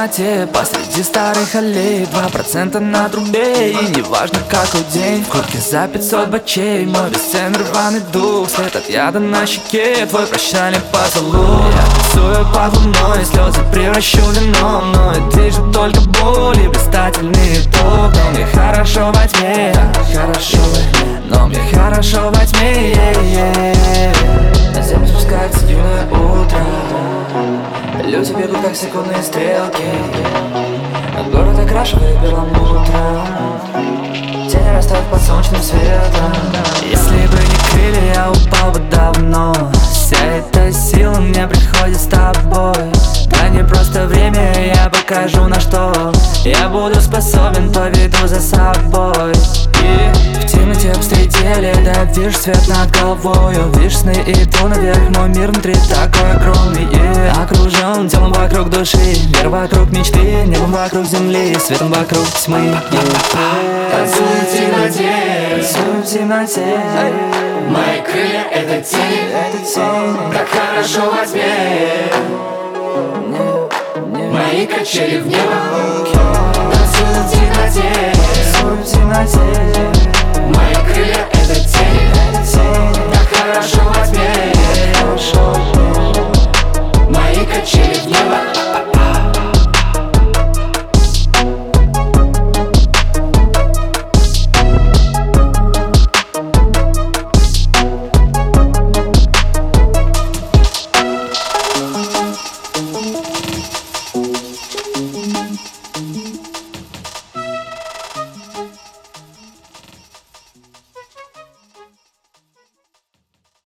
темноте, посреди старых аллей, 2% на трубе, и неважно какой день. В куртке за 500 бачей, мой бесценный рваный дух, след от яда на щеке, твой прощальный поцелуй. Я танцую под луной, слезы превращу в вино, мною движет только боль и блистательный итог. Но мне хорошо во тьме, хорошо, но мне хорошо во тьме, На землю спускается юное утро, люди бегут как секундные стрелки, город окрашивает перламутром, тени растают под солнечным светом. Если бы не крылья, я упал бы давно. Вся эта сила мне приходит с тобой. Да не просто время, я покажу на что я буду способен, поведу за собой. И в темноте обстрелили, да видишь свет над головою. Видишь сны, иду наверх, мой мир внутри такой огромный, окружен телом вокруг души, мир вокруг мечты, небом вокруг земли, светом вокруг тьмы. Танцуем в темноте, Танцуем в темноте, мои крылья — это тень, как хорошо во тьме. Мои качели в небо. Танцуем в темноте, танцуем в темноте.